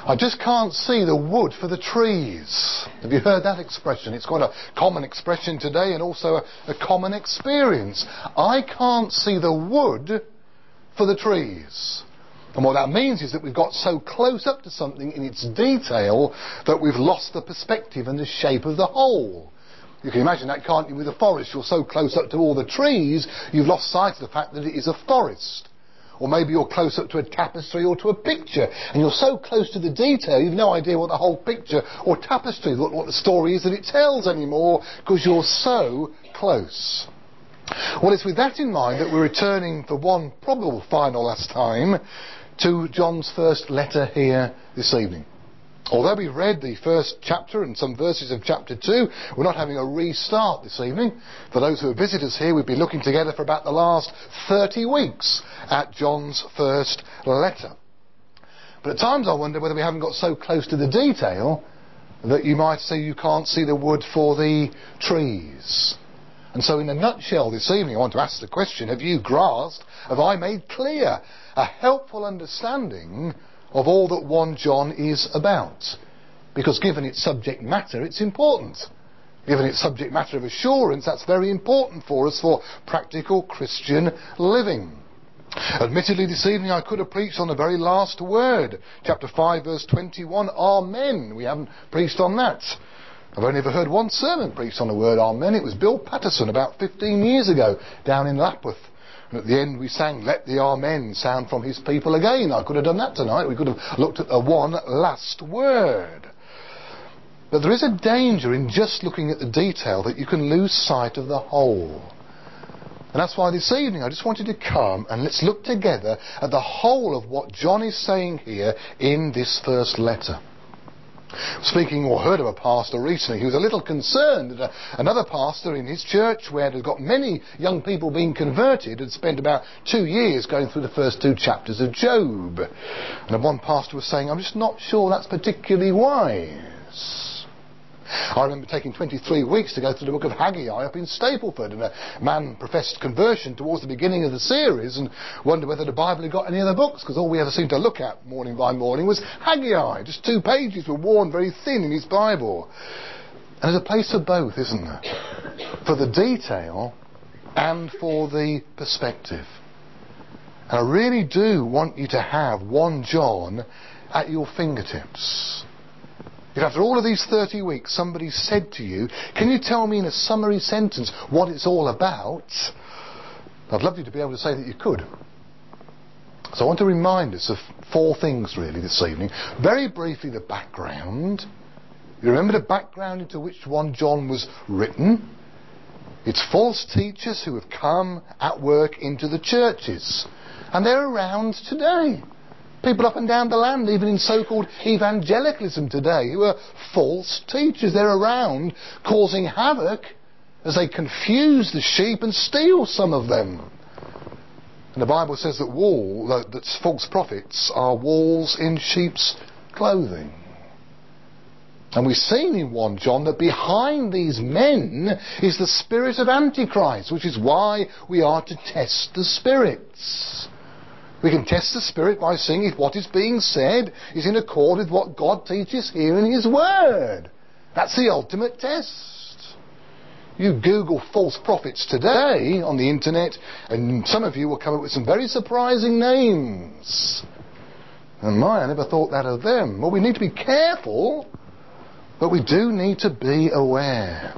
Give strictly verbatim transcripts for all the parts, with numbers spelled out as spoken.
I just can't see the wood for the trees. Have you heard that expression? It's quite a common expression today and also a, a common experience. I can't see the wood for the trees. And what that means is that we've got so close up to something in its detail that we've lost the perspective and the shape of the whole. You can imagine that, can't you, with a forest? You're so close up to all the trees, you've lost sight of the fact that it is a forest. Or maybe you're close up to a tapestry or to a picture, and you're so close to the detail, you've no idea what the whole picture or tapestry, what, what the story is that it tells anymore, because you're so close. Well, it's with that in mind that we're returning for one probable final last time to John's first letter here this evening. Although we've read the first chapter and some verses of chapter two, we're not having a restart this evening. For those who are visitors here, we've been looking together for about the last thirty weeks at John's first letter. But at times I wonder whether we haven't got so close to the detail that you might say you can't see the wood for the trees. And so in a nutshell this evening I want to ask the question, have you grasped, have I made clear a helpful understanding of all that First John is about? Because given its subject matter, it's important. Given its subject matter of assurance, that's very important for us for practical Christian living. Admittedly, this evening I could have preached on the very last word, chapter five, verse twenty-one, Amen. We haven't preached on that. I've only ever heard one sermon preached on the word Amen. It was Bill Patterson about fifteen years ago down in Lapworth. And at the end we sang, Let the Amen sound from his people again. I could have done that tonight. We could have looked at the one last word. But there is a danger in just looking at the detail that you can lose sight of the whole. And that's why this evening I just wanted to come and let's look together at the whole of what John is saying here in this first letter. Speaking or heard of a pastor recently who was a little concerned that a, another pastor in his church, where there's got many young people being converted, had spent about two years going through the first two chapters of Job. And one pastor was saying, I'm just not sure that's particularly wise. I remember taking twenty-three weeks to go through the book of Haggai up in Stapleford, and a man professed conversion towards the beginning of the series and wondered whether the Bible had got any other books, because all we ever seemed to look at morning by morning was Haggai. Just two pages were worn very thin in his Bible. And there's a place for both, isn't there? For the detail and for the perspective. And I really do want you to have First John at your fingertips. If after all of these thirty weeks somebody said to you, can you tell me in a summary sentence what it's all about? I'd love you to be able to say that you could. So I want to remind us of four things really this evening. Very briefly, the background. You remember the background into which First John was written? It's false teachers who have come at work into the churches. And they're around today. People up and down the land, even in so-called evangelicalism today, who are false teachers. They're around causing havoc as they confuse the sheep and steal some of them. And the Bible says that wall, that false prophets are wolves in sheep's clothing. And we've seen in First John that behind these men is the spirit of Antichrist, which is why we are to test the spirits. We can test the spirit by seeing if what is being said is in accord with what God teaches here in his word. That's the ultimate test. You Google false prophets today on the internet and some of you will come up with some very surprising names. And my, I never thought that of them. Well, we need to be careful, but we do need to be aware.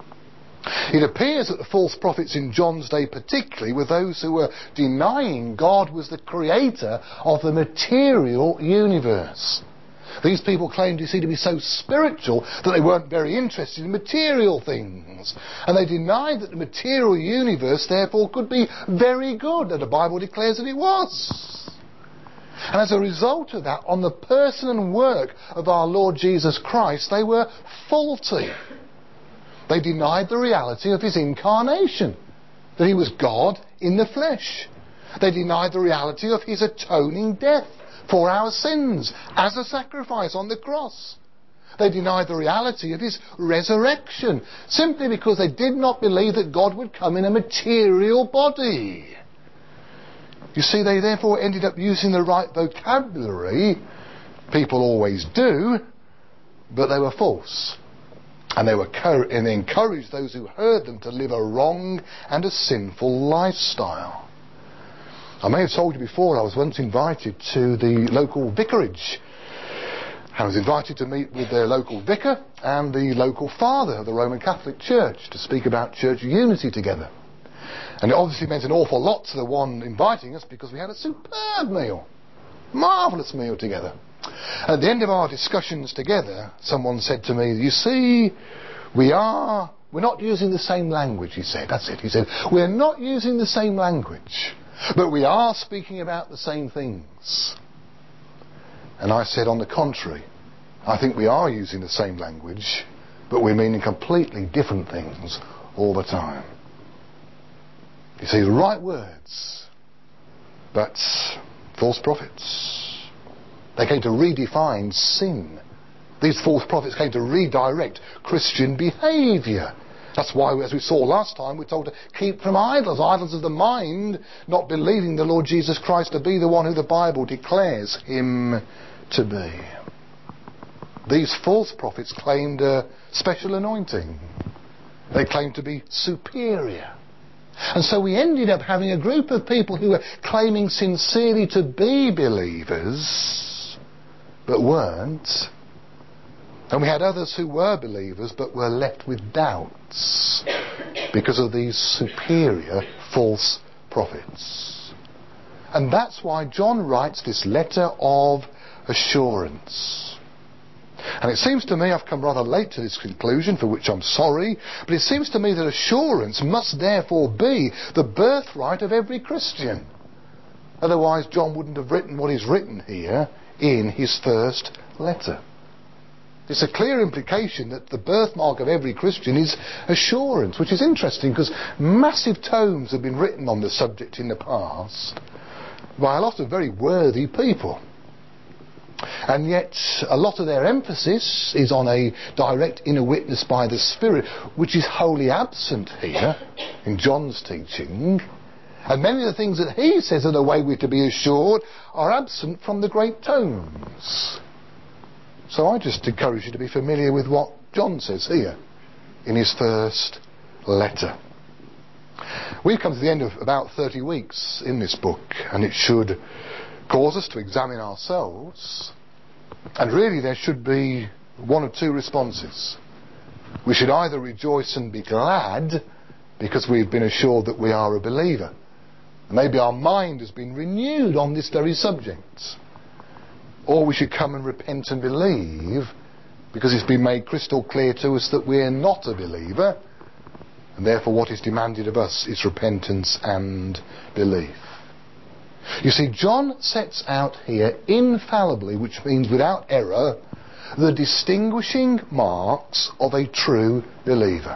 It appears that the false prophets in John's day particularly were those who were denying God was the creator of the material universe. These people claimed, you see, to be so spiritual that they weren't very interested in material things. And they denied that the material universe therefore could be very good, and the Bible declares that it was. And as a result of that, on the person and work of our Lord Jesus Christ, they were faulty. They denied the reality of his incarnation, that he was God in the flesh. They denied the reality of his atoning death for our sins as a sacrifice on the cross. They denied the reality of his resurrection simply because they did not believe that God would come in a material body. You see, they therefore ended up using the right vocabulary, People always do, but they were false. And they were co- and they encouraged those who heard them to live a wrong and a sinful lifestyle. I may have told you before, I was once invited to the local vicarage. I was invited to meet with their local vicar and the local father of the Roman Catholic Church to speak about church unity together. And it obviously meant an awful lot to the one inviting us because we had a superb meal. Marvellous meal together. At the end of our discussions together, someone said to me, you see, we are, we're not using the same language, he said. That's it. He said, we're not using the same language, but we are speaking about the same things. And I said, on the contrary, I think we are using the same language, but we're meaning completely different things all the time. You see, the right words, but false prophets. They came to redefine sin. These false prophets came to redirect Christian behaviour. That's why, as we saw last time, we're told to keep from idols, idols of the mind, not believing the Lord Jesus Christ to be the one who the Bible declares him to be. These false prophets claimed a special anointing. They claimed to be superior. And so we ended up having a group of people who were claiming sincerely to be believers, but weren't. And we had others who were believers but were left with doubts because of these superior false prophets. And that's why John writes this letter of assurance. And it seems to me, I've come rather late to this conclusion, for which I'm sorry, but it seems to me that assurance must therefore be the birthright of every Christian. Otherwise John wouldn't have written what he's written here in his first letter. It's a clear implication that the birthmark of every Christian is assurance, which is interesting because massive tomes have been written on the subject in the past by a lot of very worthy people. And yet a lot of their emphasis is on a direct inner witness by the Spirit, which is wholly absent here in John's teaching. And many of the things that he says are the way we're to be assured are absent from the great tomes. So I just encourage you to be familiar with what John says here in his first letter. We've come to the end of about thirty weeks in this book, and it should cause us to examine ourselves. And really there should be one of two responses. We should either rejoice and be glad because we've been assured that we are a believer. Maybe our mind has been renewed on this very subject. Or we should come and repent and believe because it's been made crystal clear to us that we're not a believer, and therefore what is demanded of us is repentance and belief. You see, John sets out here infallibly, which means without error, the distinguishing marks of a true believer.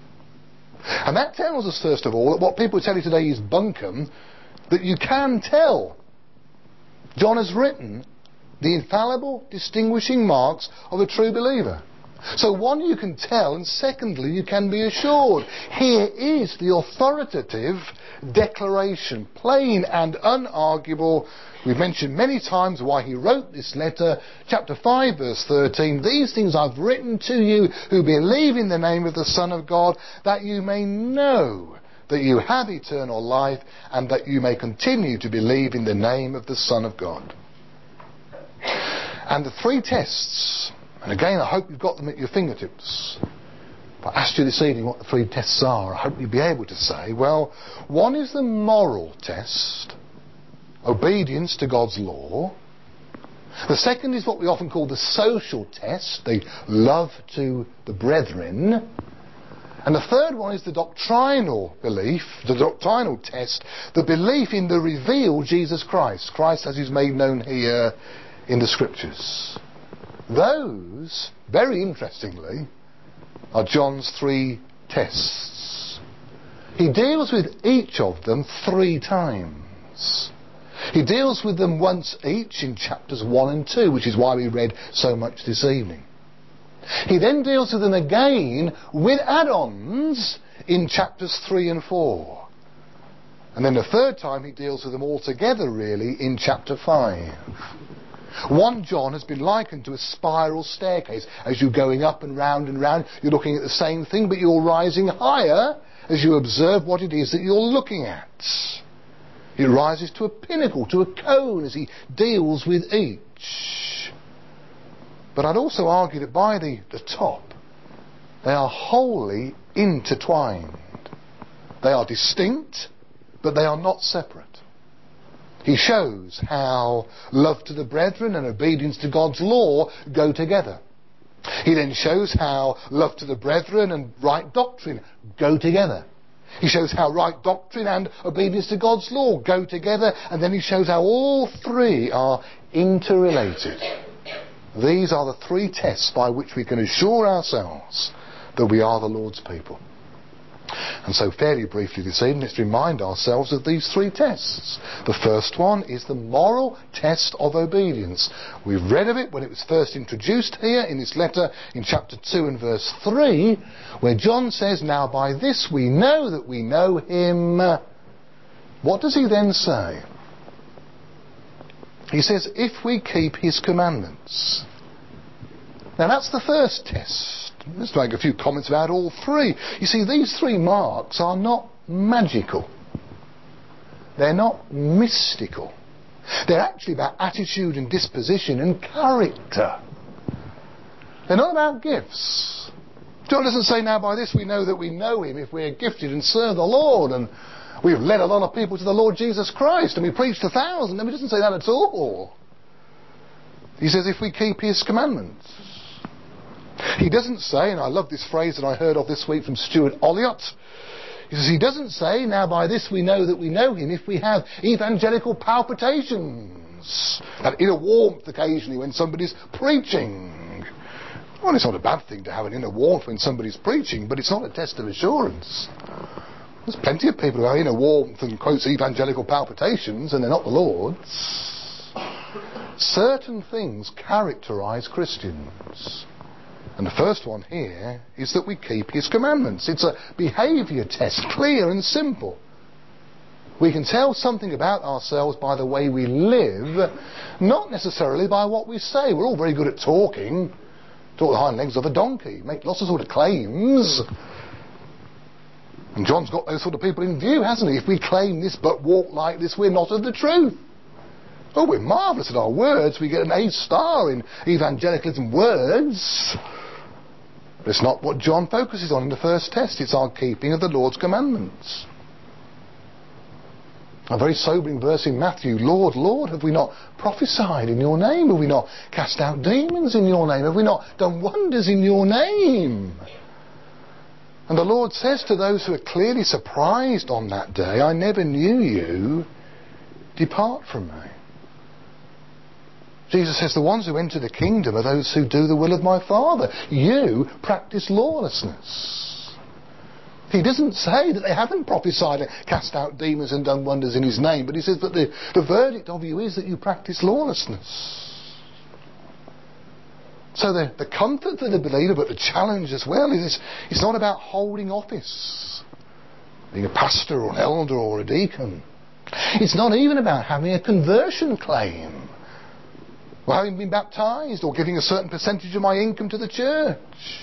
And that tells us, first of all, that what people tell you today is bunkum, that you can tell. John has written the infallible distinguishing marks of a true believer. So one, you can tell, and secondly, you can be assured. Here is the authoritative declaration, plain and unarguable. We've mentioned many times why he wrote this letter. Chapter five, verse thirteen, these things I've written to you who believe in the name of the Son of God, that you may know that you have eternal life, and that you may continue to believe in the name of the Son of God. And the three tests, and again I hope you've got them at your fingertips. If I asked you this evening what the three tests are, I hope you'd be able to say, well, one is the moral test, obedience to God's law. The second is what we often call the social test, the love to the brethren. And the third one is the doctrinal belief, the doctrinal test, the belief in the revealed Jesus Christ, Christ as he's made known here in the Scriptures. Those, very interestingly, are John's three tests. He deals with each of them three times. He deals with them once each in chapters one and two, which is why we read so much this evening. He then deals with them again with add-ons in chapters three and four. And then the third time he deals with them all together really in chapter five. First John has been likened to a spiral staircase. As you're going up and round and round, you're looking at the same thing, but you're rising higher as you observe what it is that you're looking at. It rises to a pinnacle, to a cone, as he deals with each. But I'd also argue that by the, the top, they are wholly intertwined. They are distinct, but they are not separate. He shows how love to the brethren and obedience to God's law go together. He then shows how love to the brethren and right doctrine go together. He shows how right doctrine and obedience to God's law go together, and then he shows how all three are interrelated. These are the three tests by which we can assure ourselves that we are the Lord's people. And so fairly briefly this evening, let's remind ourselves of these three tests. The first one is the moral test of obedience. We've read of it when it was first introduced here in this letter in chapter two and verse three, where John says, "Now by this we know that we know him." What does he then say? He says, "If we keep his commandments." Now that's the first test. Let's make a few comments about all three. You see, these three marks are not magical. They're not mystical. They're actually about attitude and disposition and character. They're not about gifts. John doesn't say, "Now by this we know that we know him if we're gifted and serve the Lord and we've led a lot of people to the Lord Jesus Christ and we preached to thousands." No, he doesn't say that at all. He says, "If we keep his commandments." He doesn't say, and I love this phrase that I heard of this week from Stuart Olliott, he says, he doesn't say, "Now by this we know that we know him if we have evangelical palpitations," that inner warmth occasionally when somebody's preaching. Well, it's not a bad thing to have an inner warmth when somebody's preaching, but it's not a test of assurance. There's plenty of people who have inner warmth and quotes evangelical palpitations and they're not the Lord's. Certain things characterise Christians. And the first one here is that we keep his commandments. It's a behaviour test, clear and simple. We can tell something about ourselves by the way we live, not necessarily by what we say. We're all very good at talking. Talk the hind legs of a donkey. Make lots of sort of claims. And John's got those sort of people in view, hasn't he? If we claim this but walk like this, we're not of the truth. Oh, we're marvellous at our words. We get an A star in evangelicalism words. But it's not what John focuses on in the first test. It's our keeping of the Lord's commandments. A very sobering verse in Matthew. "Lord, Lord, have we not prophesied in your name? Have we not cast out demons in your name? Have we not done wonders in your name?" And the Lord says to those who are clearly surprised on that day, "I never knew you. Depart from me." Jesus says the ones who enter the kingdom are those who do the will of my Father. You practice lawlessness. He doesn't say that they haven't prophesied and cast out demons and done wonders in his name, but he says that the, the verdict of you is that you practice lawlessness. So the, the comfort for the believer, but the challenge as well, is it's not about holding office, being a pastor or an elder or a deacon. It's not even about having a conversion claim, or having been baptised, or giving a certain percentage of my income to the church.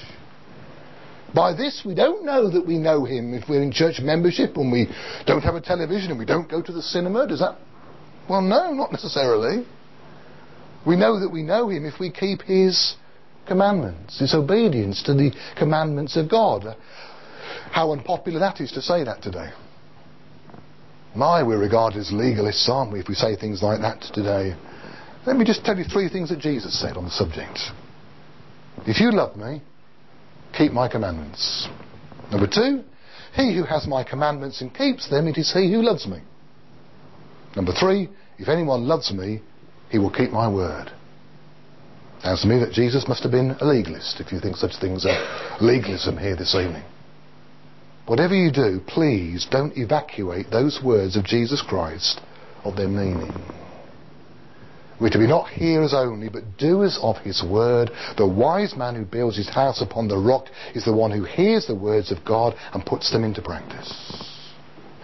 By this we don't know that we know him if we're in church membership and we don't have a television and we don't go to the cinema. Does that? Well, no, not necessarily. We know that we know him if we keep his commandments, his obedience to the commandments of God. How unpopular that is to say that today. My, we're regarded as legalists, aren't we, if we say things like that today. Let me just tell you three things that Jesus said on the subject. If you love me, keep my commandments. Number two, he who has my commandments and keeps them, it is he who loves me. Number three, if anyone loves me, he will keep my word. Sounds to me that Jesus must have been a legalist, if you think such things are legalism here this evening. Whatever you do, please don't evacuate those words of Jesus Christ of their meaning. We're to be not hearers only, but doers of his word. The wise man who builds his house upon the rock is the one who hears the words of God and puts them into practice.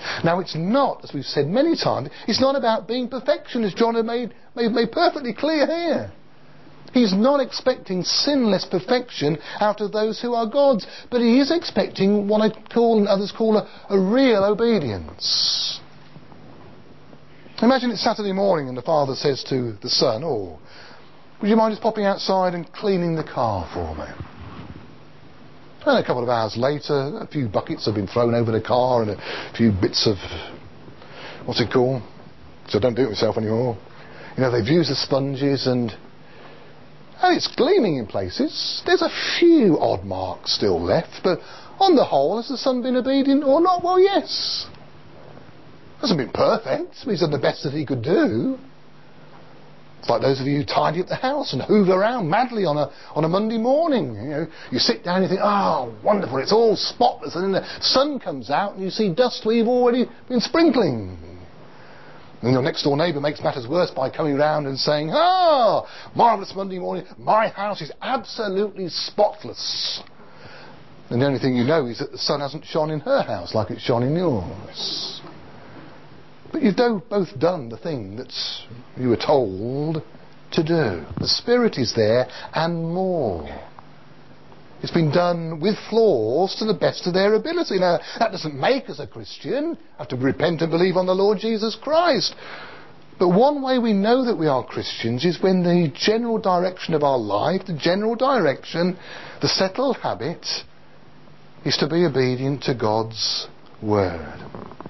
Now it's not, as we've said many times, it's not about being perfection, as John had made, made, made perfectly clear here. He's not expecting sinless perfection out of those who are God's, but he is expecting what I call and others call a, a real obedience. Imagine it's Saturday morning and the father says to the son, "Oh, would you mind just popping outside and cleaning the car for me?" And a couple of hours later, a few buckets have been thrown over the car and a few bits of, what's it called? So I don't do it myself anymore. You know, they've used the sponges and And it's gleaming in places. There's a few odd marks still left, but on the whole, has the son been obedient or not? Well, yes. Hasn't been perfect, but he's done the best that he could do. It's like those of you who tidy up the house and hoover around madly on a on a Monday morning. You know, you sit down and you think, "Oh, wonderful, it's all spotless," and then the sun comes out and you see dust where you've already been sprinkling. And your next door neighbour makes matters worse by coming round and saying, "Oh, marvellous Monday morning, my house is absolutely spotless." And the only thing you know is that the sun hasn't shone in her house like it's shone in yours. But you've do, both done the thing that you were told to do. The Spirit is there and more. It's been done with flaws to the best of their ability. Now, that doesn't make us a Christian. You have to repent and believe on the Lord Jesus Christ. But one way we know that we are Christians is when the general direction of our life, the general direction, the settled habit, is to be obedient to God's Word.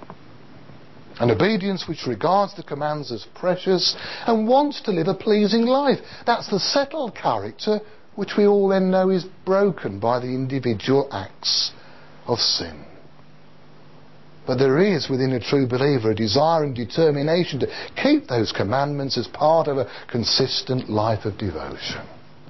An obedience which regards the commands as precious and wants to live a pleasing life. That's the settled character which we all then know is broken by the individual acts of sin. But there is within a true believer a desire and determination to keep those commandments as part of a consistent life of devotion.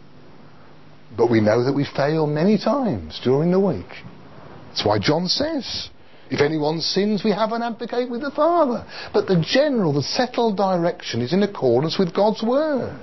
But we know that we fail many times during the week. That's why John says, "If anyone sins, we have an advocate with the Father." But the general, the settled direction is in accordance with God's Word.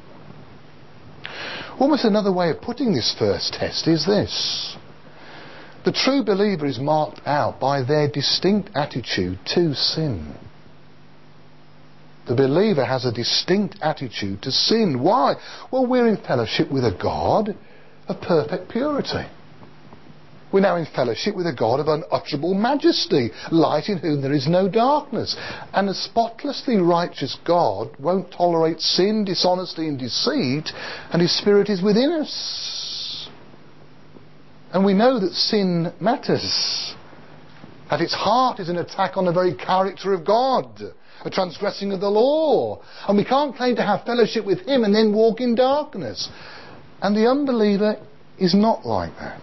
Almost another way of putting this first test is this. The true believer is marked out by their distinct attitude to sin. The believer has a distinct attitude to sin. Why? Well, we're in fellowship with a God of perfect purity. We're now in fellowship with a God of unutterable majesty, light in whom there is no darkness. And a spotlessly righteous God won't tolerate sin, dishonesty and deceit, and His Spirit is within us. And we know that sin matters. At its heart is an attack on the very character of God, a transgressing of the law. And we can't claim to have fellowship with Him and then walk in darkness. And the unbeliever is not like that.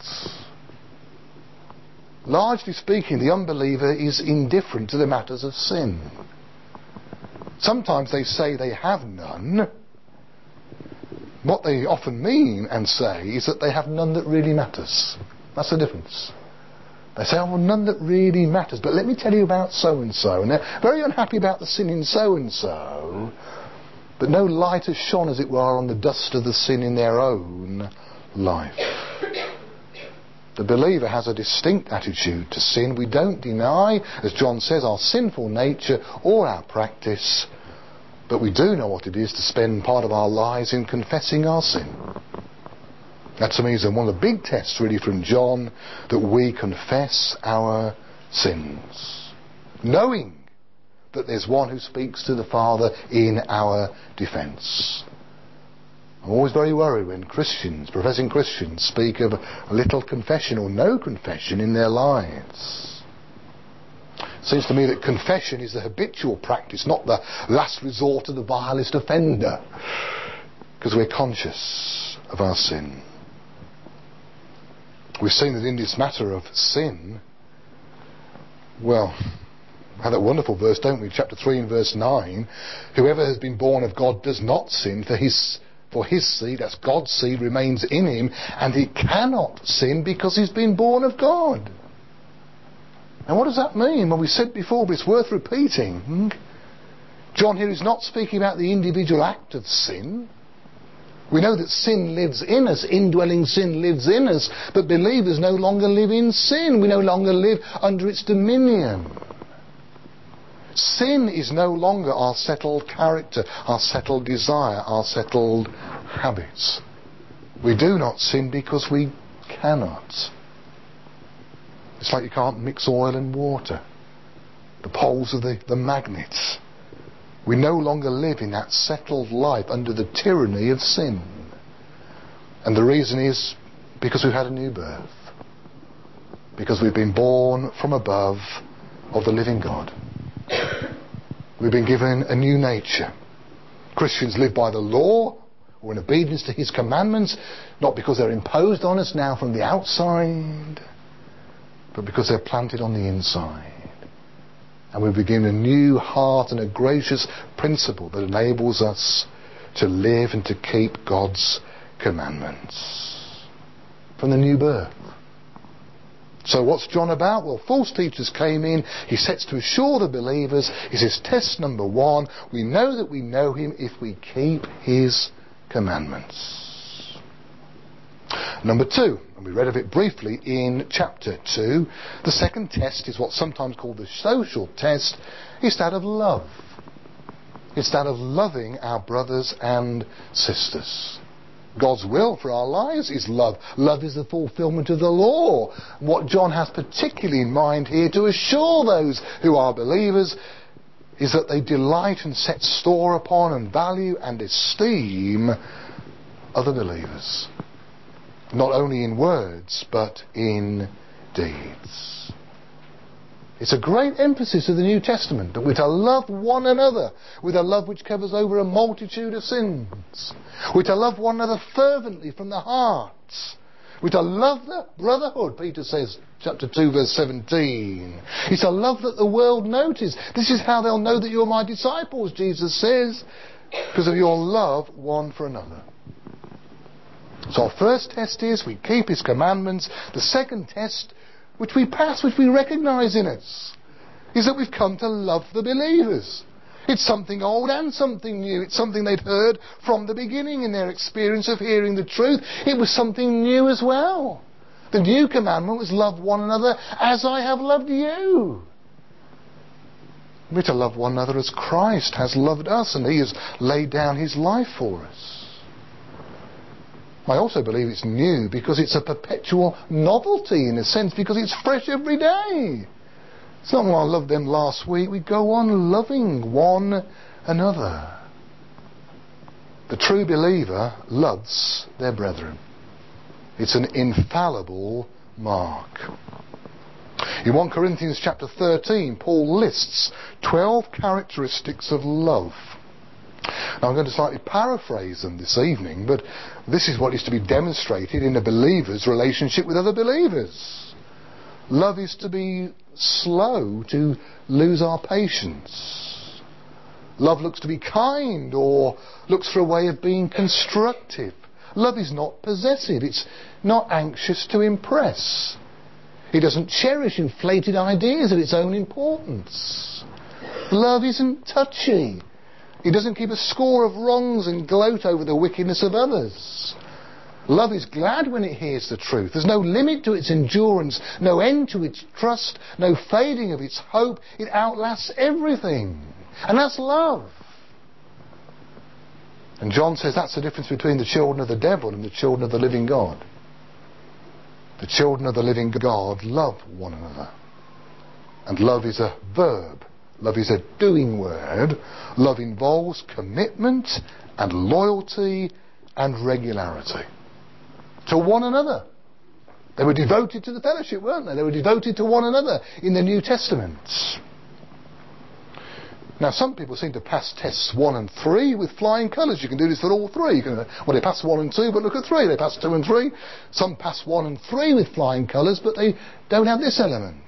Largely speaking, the unbeliever is indifferent to the matters of sin. Sometimes they say they have none. What they often mean and say is that they have none that really matters. That's the difference. They say, "Oh, well, none that really matters, but let me tell you about so-and-so." And they're very unhappy about the sin in so-and-so, but no light has shone, as it were, on the dust of the sin in their own life. The believer has a distinct attitude to sin. We don't deny, as John says, our sinful nature or our practice, but we do know what it is to spend part of our lives in confessing our sin. That to me is one of the big tests really from John, that we confess our sins, knowing that there's one who speaks to the Father in our defence. I'm always very worried when Christians, professing Christians, speak of a little confession or no confession in their lives. It seems to me that confession is the habitual practice, not the last resort of the vilest offender, because we're conscious of our sin. We've seen that in this matter of sin, well, we have that wonderful verse, don't we? Chapter three and verse nine. Whoever has been born of God does not sin, for his For his seed, that's God's seed, remains in him, and he cannot sin because he's been born of God. And what does that mean? Well, we said before, but it's worth repeating. John here is not speaking about the individual act of sin. We know that sin lives in us, indwelling sin lives in us, but believers no longer live in sin. We no longer live under its dominion. Sin is no longer our settled character, our settled desire, our settled habits. We do not sin because we cannot. It's like you can't mix oil and water. The poles of the, the magnets. We no longer live in that settled life under the tyranny of sin. And the reason is because we've had a new birth. Because we've been born from above of the living God. We've been given a new nature. Christians live by the law or in obedience to his commandments, not because they're imposed on us now from the outside, but because they're planted on the inside. And we begin a new heart and a gracious principle that enables us to live and to keep God's commandments. From the new birth. So what's John about? Well, false teachers came in. He sets to assure the believers. He says, test number one, we know that we know him if we keep his commandments. Number two, and we read of it briefly in chapter two, the second test is what's sometimes called the social test. It's that of love. It's that of loving our brothers and sisters. God's will for our lives is love. Love is the fulfillment of the law. What John has particularly in mind here to assure those who are believers is that they delight and set store upon and value and esteem other believers. Not only in words, but in deeds. It's a great emphasis of the New Testament that we're to love one another with a love which covers over a multitude of sins. We're to love one another fervently from the heart. We're to love the brotherhood, Peter says, chapter two, verse seventeen. It's a love that the world notices. This is how they'll know that you're my disciples, Jesus says, because of your love one for another. So our first test is we keep his commandments. The second test, which we pass, which we recognise in us, is that we've come to love the believers. It's something old and something new. It's something they'd heard from the beginning in their experience of hearing the truth. It was something new as well. The new commandment was love one another as I have loved you. We're to love one another as Christ has loved us, and he has laid down his life for us. I also believe it's new because it's a perpetual novelty in a sense, because it's fresh every day. It's not, well, I loved them last week. We go on loving one another. The true believer loves their brethren. It's an infallible mark. In First Corinthians chapter thirteen, Paul lists twelve characteristics of love. Now I'm going to slightly paraphrase them this evening, but this is what is to be demonstrated in a believer's relationship with other believers. Love is to be slow to lose our patience. Love looks to be kind or looks for a way of being constructive. Love is not possessive. It's not anxious to impress. It doesn't cherish inflated ideas of its own importance. Love isn't touchy. It doesn't keep a score of wrongs and gloat over the wickedness of others. Love is glad when it hears the truth. There's no limit to its endurance, no end to its trust, no fading of its hope. It outlasts everything. And that's love. And John says that's the difference between the children of the devil and the children of the living God. The children of the living God love one another. And love is a verb. Love is a doing word. Love involves commitment and loyalty and regularity to one another. They were devoted to the fellowship, weren't they? They were devoted to one another in the New Testament. Now, some people seem to pass tests one and three with flying colours. You can do this for all three. You can, well, they pass one and two, but look at three. They pass two and three. Some pass one and three with flying colours, but they don't have this element.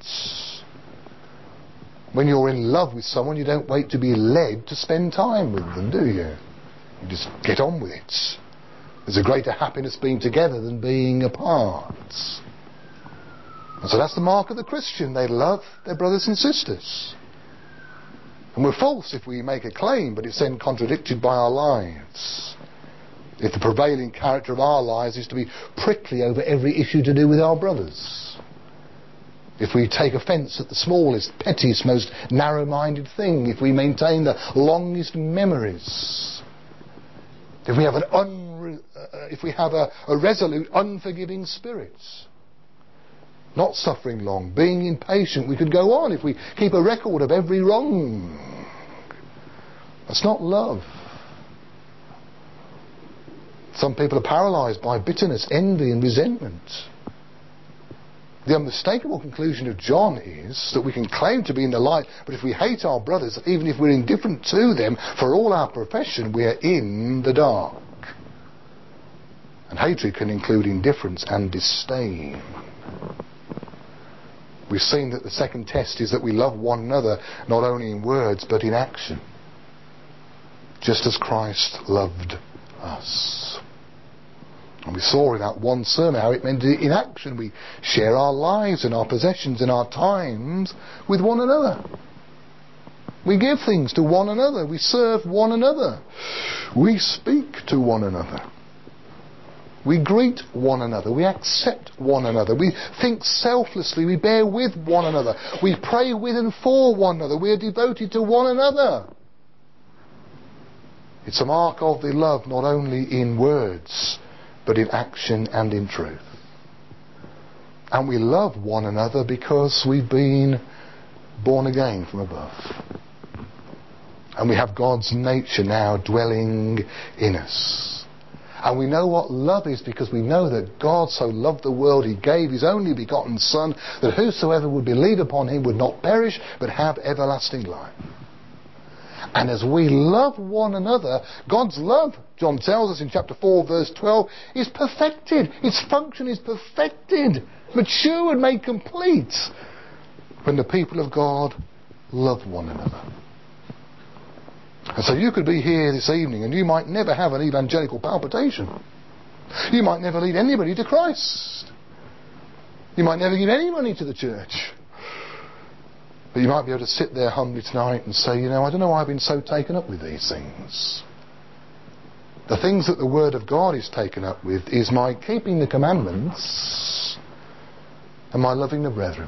When you're in love with someone, you don't wait to be led to spend time with them, do you? You just get on with it. There's a greater happiness being together than being apart. And so that's the mark of the Christian. They love their brothers and sisters. And we're false if we make a claim, but it's then contradicted by our lives. If the prevailing character of our lives is to be prickly over every issue to do with our brothers. if we take offence at the smallest, pettiest, most narrow-minded thing, if we maintain the longest memories, if we have an unre- uh, if we have a, a resolute, unforgiving spirit, not suffering long, being impatient, we could go on. If we keep a record of every wrong, that's not love. Some people are paralysed by bitterness, envy and resentment. The unmistakable conclusion of John is that we can claim to be in the light, but if we hate our brothers, even if we're indifferent to them, for all our profession, we are in the dark. And hatred can include indifference and disdain. We've seen that the second test is that we love one another, not only in words, but in action. Just as Christ loved us. And we saw in that one sermon how it meant in action. We share our lives and our possessions and our times with one another. We give things to one another. We serve one another. We speak to one another. We greet one another. We accept one another. We think selflessly. We bear with one another. We pray with and for one another. We are devoted to one another. It's a mark of the love not only in words, but in action and in truth. And we love one another because we've been born again from above. And we have God's nature now dwelling in us. And we know what love is because we know that God so loved the world He gave His only begotten Son, that whosoever would believe upon Him would not perish but have everlasting life. And as we love one another, God's love, John tells us in chapter four verse twelve, is perfected. Its function is perfected, mature and made complete when the people of God love one another. And so you could be here this evening and you might never have an evangelical palpitation. You might never lead anybody to Christ. You might never give any money to the church. But you might be able to sit there humbly tonight and say, you know, I don't know why I've been so taken up with these things. The things that the Word of God is taken up with is my keeping the commandments and my loving the brethren.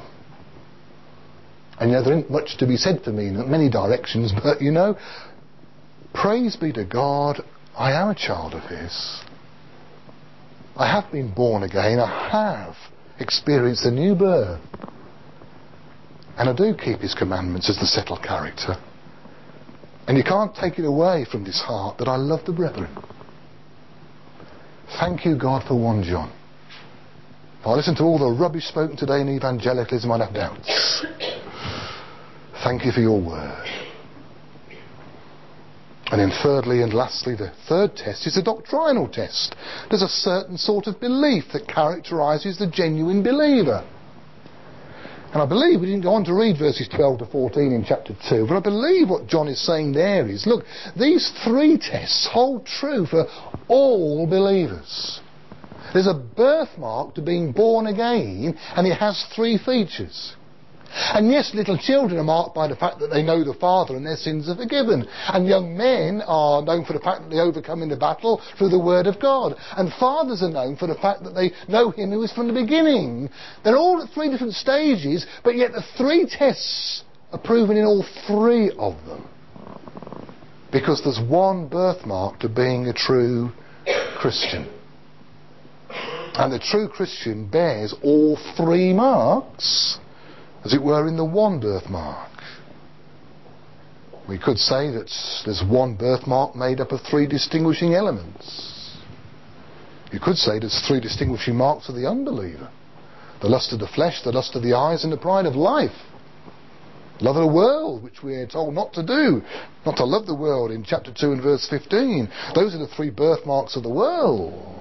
And you know, there isn't much to be said for me in many directions, but you know, praise be to God, I am a child of His. I have been born again. I have experienced a new birth. And I do keep His commandments as the settled character. And you can't take it away from this heart that I love the brethren. Thank you, God, for First John. If I listen to all the rubbish spoken today in evangelicalism, I'd have doubts. Thank you for your word. And then thirdly and lastly, the third test is a doctrinal test. There's a certain sort of belief that characterises the genuine believer. And I believe, we didn't go on to read verses twelve to fourteen in chapter two, but I believe what John is saying there is, look, these three tests hold true for all believers. There's a birthmark to being born again, and it has three features. And yes, little children are marked by the fact that they know the Father and their sins are forgiven. And young men are known for the fact that they overcome in the battle through the Word of God. And fathers are known for the fact that they know Him who is from the beginning. They're all at three different stages, but yet the three tests are proven in all three of them. Because there's one birthmark to being a true Christian. And the true Christian bears all three marks, as it were, in the one birthmark. We could say that there's one birthmark made up of three distinguishing elements. You could say there's three distinguishing marks of the unbeliever. The lust of the flesh, the lust of the eyes, and the pride of life. Love of the world, which we are told not to do. Not to love the world in chapter two and verse fifteen. Those are the three birthmarks of the world.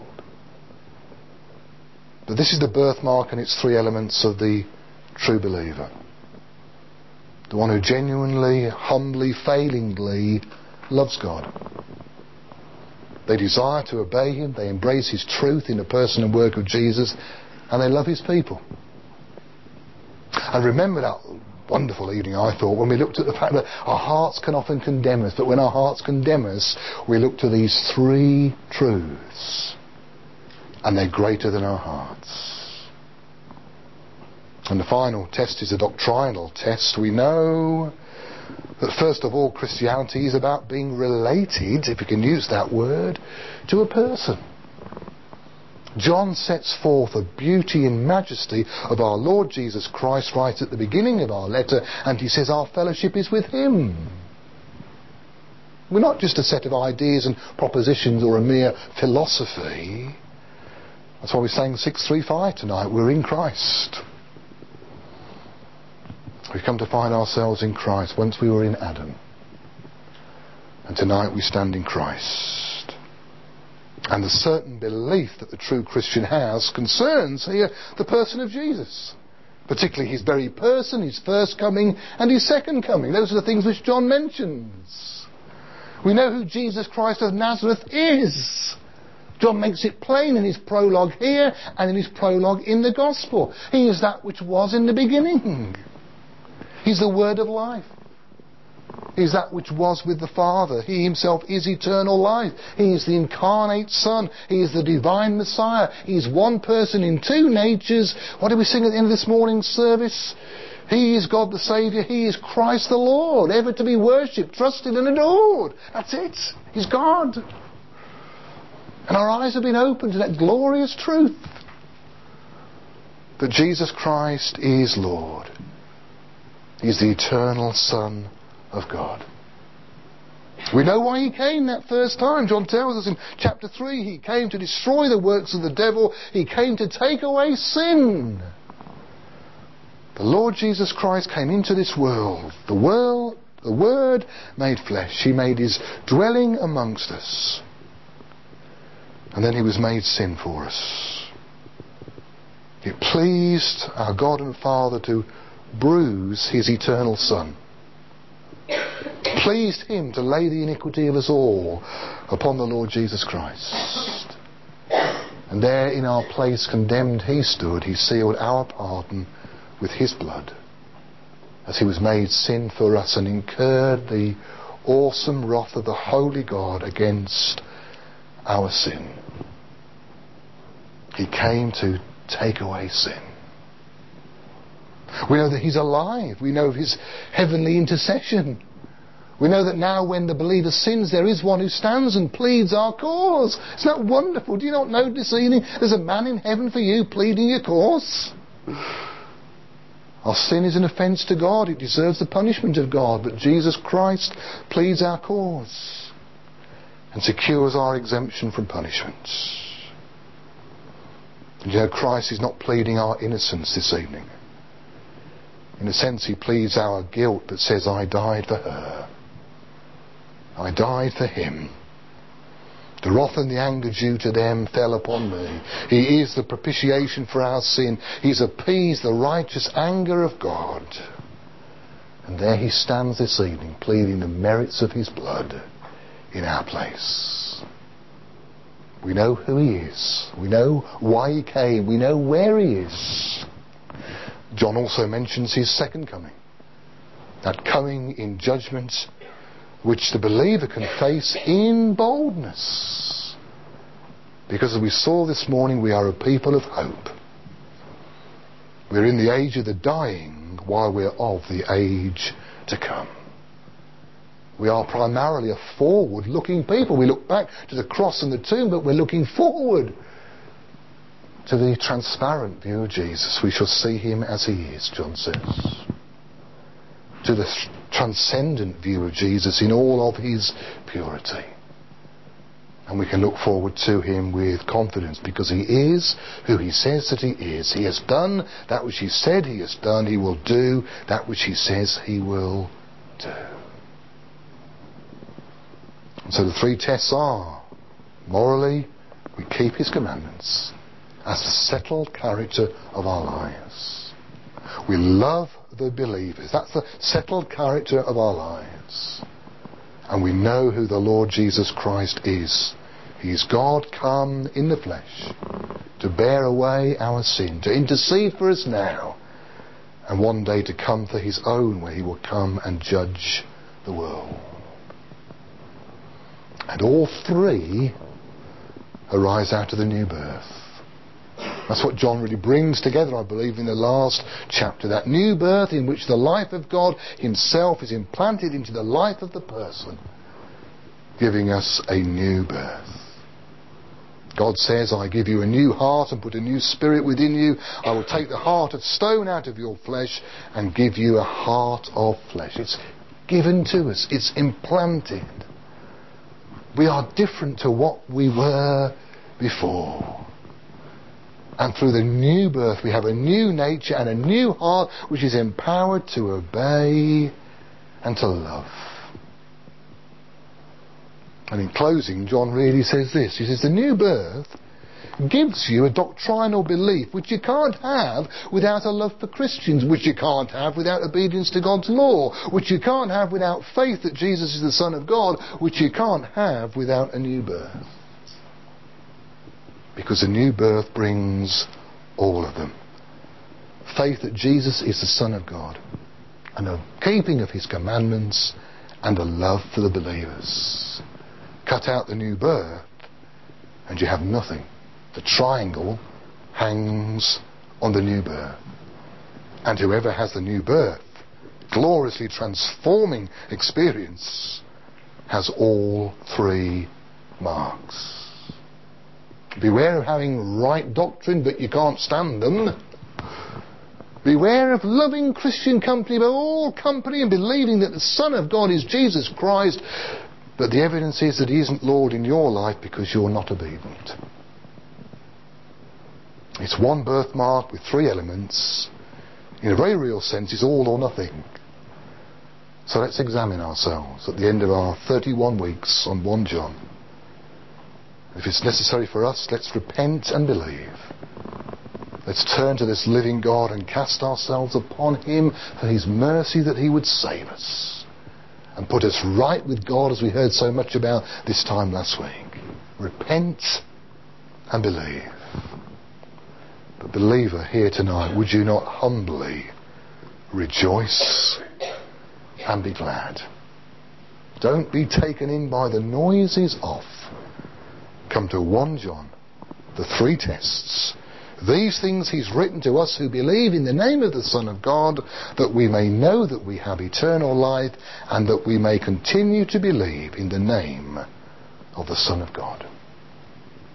But this is the birthmark and its three elements of the true believer. The one who genuinely, humbly, failingly loves God. They desire to obey Him, they embrace His truth in the person and work of Jesus, and they love His people. And remember that wonderful evening, I thought, when we looked at the fact that our hearts can often condemn us, but when our hearts condemn us, we look to these three truths, and they're greater than our hearts. And the final test is a doctrinal test. We know that first of all, Christianity is about being related, if you can use that word, to a person. John sets forth the beauty and majesty of our Lord Jesus Christ right at the beginning of our letter, and he says our fellowship is with him. We're not just a set of ideas and propositions or a mere philosophy. That's why we sang six three five tonight. We're in Christ. We've come to find ourselves in Christ. Once we were in Adam. And tonight we stand in Christ. And the certain belief that the true Christian has concerns here the person of Jesus. Particularly his very person, his first coming and his second coming. Those are the things which John mentions. We know who Jesus Christ of Nazareth is. John makes it plain in his prologue here and in his prologue in the Gospel. He is that which was in the beginning. He's the Word of life. He's that which was with the Father. He himself is eternal life. He is the incarnate Son. He is the divine Messiah. He is one person in two natures. What did we sing at the end of this morning's service? He is God the Saviour. He is Christ the Lord, ever to be worshipped, trusted and adored. That's it. He's God. And our eyes have been opened to that glorious truth that Jesus Christ is Lord. He's the eternal Son of God. We know why he came that first time. John tells us in chapter three, he came to destroy the works of the devil. He came to take away sin. The Lord Jesus Christ came into this world. The world, the Word made flesh. He made his dwelling amongst us. And then he was made sin for us. It pleased our God and Father to bruise his eternal Son. It pleased him to lay the iniquity of us all upon the Lord Jesus Christ. And there in our place condemned he stood. He sealed our pardon with his blood as he was made sin for us and incurred the awesome wrath of the holy God against our sin. He came to take away sin. We know that he's alive. We know of his heavenly intercession. We know that now when the believer sins, there is one who stands and pleads our cause. Isn't that wonderful? Do you not know this evening there's a man in heaven for you pleading your cause? Our sin is an offence to God. It deserves the punishment of God. But Jesus Christ pleads our cause and secures our exemption from punishment. And you know, Christ is not pleading our innocence this evening. In a sense, he pleads our guilt, but says, I died for her. I died for him. The wrath and the anger due to them fell upon me. He is the propitiation for our sin. He's appeased the righteous anger of God. And there he stands this evening, pleading the merits of his blood in our place. We know who he is. We know why he came. We know where he is. John also mentions his second coming. That coming in judgment which the believer can face in boldness. Because as we saw this morning, we are a people of hope. We're in the age of the dying while we're of the age to come. We are primarily a forward-looking people. We look back to the cross and the tomb, but we're looking forward to the transparent view of Jesus. We shall see him as he is, John says. To the transcendent view of Jesus in all of his purity. And we can look forward to him with confidence because he is who he says that he is. He has done that which he said he has done. He will do that which he says he will do. And so the three tests are: morally, we keep his commandments as the settled character of our lives. We love the believers. That's the settled character of our lives. And we know who the Lord Jesus Christ is. He is God come in the flesh to bear away our sin, to intercede for us now, and one day to come for his own, where he will come and judge the world. And all three arise out of the new birth. That's what John really brings together, I believe, in the last chapter. That new birth in which the life of God himself is implanted into the life of the person, giving us a new birth. God says, I give you a new heart and put a new spirit within you. I will take the heart of stone out of your flesh and give you a heart of flesh. It's given to us. It's implanted. We are different to what we were before. And through the new birth we have a new nature and a new heart which is empowered to obey and to love. And in closing, John really says this. He says the new birth gives you a doctrinal belief which you can't have without a love for Christians, which you can't have without obedience to God's law, which you can't have without faith that Jesus is the Son of God, which you can't have without a new birth. Because a new birth brings all of them. Faith that Jesus is the Son of God, and a keeping of his commandments, and a love for the believers. Cut out the new birth and you have nothing. The triangle hangs on the new birth. And whoever has the new birth, gloriously transforming experience, has all three marks. Beware of having right doctrine but you can't stand them. Beware of loving Christian company above all company and believing that the Son of God is Jesus Christ, but the evidence is that he isn't Lord in your life because you're not obedient. It's one birthmark with three elements. In a very real sense, it's all or nothing. So let's examine ourselves at the end of our thirty-one weeks on First John. If it's necessary for us, let's repent and believe. Let's turn to this living God and cast ourselves upon him for his mercy that he would save us and put us right with God, as we heard so much about this time last week. Repent and believe. But believer here tonight, would you not humbly rejoice and be glad? Don't be taken in by the noises off. Come to First John, the three tests. These things he's written to us who believe in the name of the Son of God, that we may know that we have eternal life, and that we may continue to believe in the name of the Son of God.